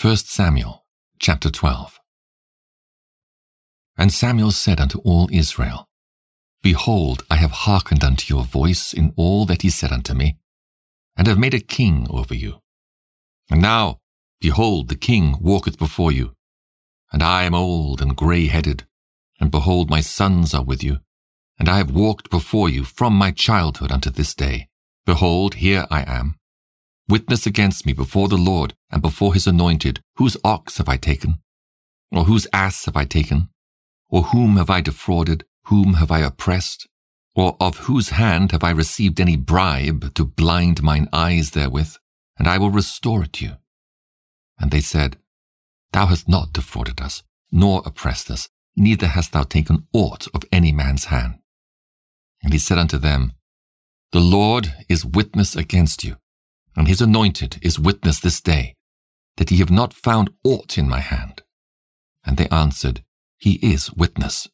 1 Samuel chapter 12. And Samuel said unto all Israel, Behold, I have hearkened unto your voice in all that he said unto me, and have made a king over you. And now, behold, the king walketh before you, and I am old and grey-headed, and behold, my sons are with you, and I have walked before you from my childhood unto this day. Behold, here I am. Witness against me before the Lord and before his anointed, whose ox have I taken? Or whose ass have I taken? Or whom have I defrauded? Whom have I oppressed? Or of whose hand have I received any bribe to blind mine eyes therewith? And I will restore it to you. And they said, Thou hast not defrauded us, nor oppressed us, neither hast thou taken aught of any man's hand. And he said unto them, The Lord is witness against you, and his anointed is witness this day, that ye have not found aught in my hand. And they answered, He is witness.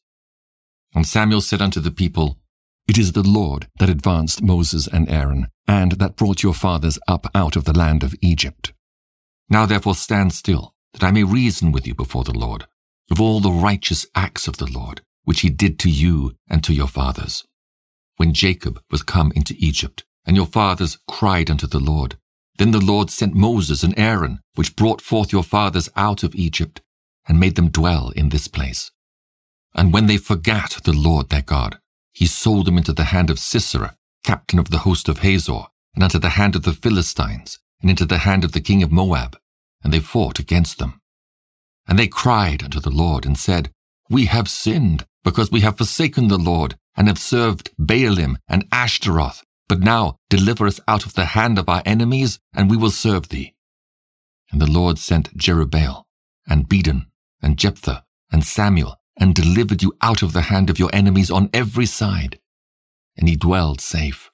And Samuel said unto the people, It is the Lord that advanced Moses and Aaron, and that brought your fathers up out of the land of Egypt. Now therefore stand still, that I may reason with you before the Lord, of all the righteous acts of the Lord, which he did to you and to your fathers. When Jacob was come into Egypt, and your fathers cried unto the Lord, then the Lord sent Moses and Aaron, which brought forth your fathers out of Egypt, and made them dwell in this place. And when they forgat the Lord their God, he sold them into the hand of Sisera, captain of the host of Hazor, and unto the hand of the Philistines, and into the hand of the king of Moab, and they fought against them. And they cried unto the Lord, and said, We have sinned, because we have forsaken the Lord, and have served Baalim and Ashtaroth. But now deliver us out of the hand of our enemies, and we will serve thee. And the Lord sent Jerubbaal, and Bedan, and Jephthah, and Samuel, and delivered you out of the hand of your enemies on every side. And ye dwelled safe.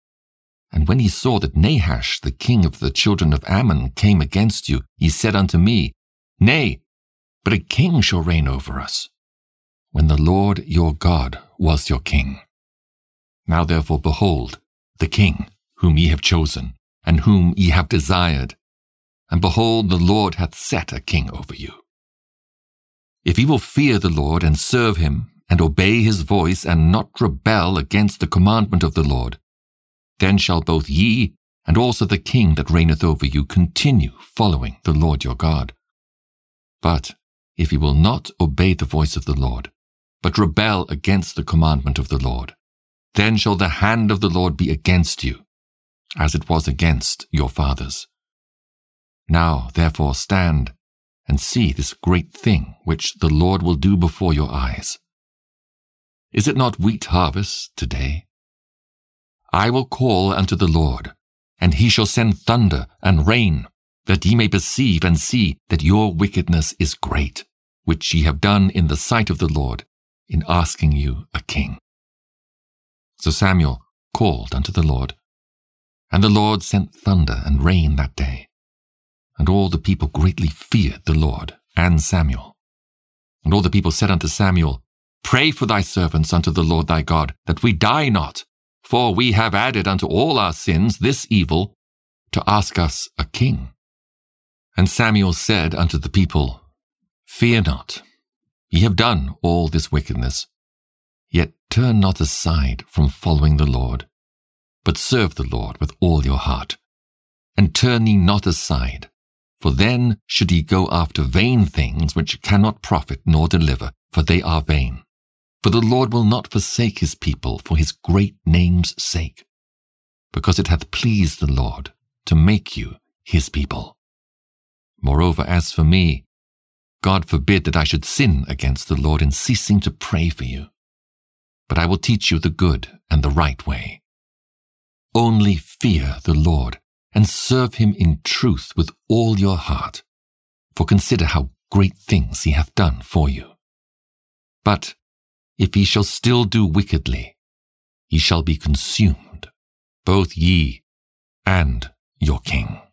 And when he saw that Nahash, the king of the children of Ammon, came against you, he said unto me, Nay, but a king shall reign over us, when the Lord your God was your king. Now therefore, behold, the king, whom ye have chosen, and whom ye have desired, and behold, the Lord hath set a king over you. If ye will fear the Lord, and serve him, and obey his voice, and not rebel against the commandment of the Lord, then shall both ye, and also the king that reigneth over you, continue following the Lord your God. But if ye will not obey the voice of the Lord, but rebel against the commandment of the Lord, then shall the hand of the Lord be against you, as it was against your fathers. Now, therefore, stand and see this great thing which the Lord will do before your eyes. Is it not wheat harvest today? I will call unto the Lord, and he shall send thunder and rain, that ye may perceive and see that your wickedness is great, which ye have done in the sight of the Lord, in asking you a king. So Samuel called unto the Lord, and the Lord sent thunder and rain that day. And all the people greatly feared the Lord and Samuel. And all the people said unto Samuel, Pray for thy servants unto the Lord thy God, that we die not, for we have added unto all our sins this evil, to ask us a king. And Samuel said unto the people, Fear not, ye have done all this wickedness, yet turn not aside from following the Lord, but serve the Lord with all your heart, and turn ye not aside, for then should ye go after vain things which cannot profit nor deliver, for they are vain. For the Lord will not forsake his people for his great name's sake, because it hath pleased the Lord to make you his people. Moreover, as for me, God forbid that I should sin against the Lord in ceasing to pray for you. But I will teach you the good and the right way. Only fear the Lord, and serve him in truth with all your heart, for consider how great things he hath done for you. But if ye shall still do wickedly, ye shall be consumed, both ye and your king.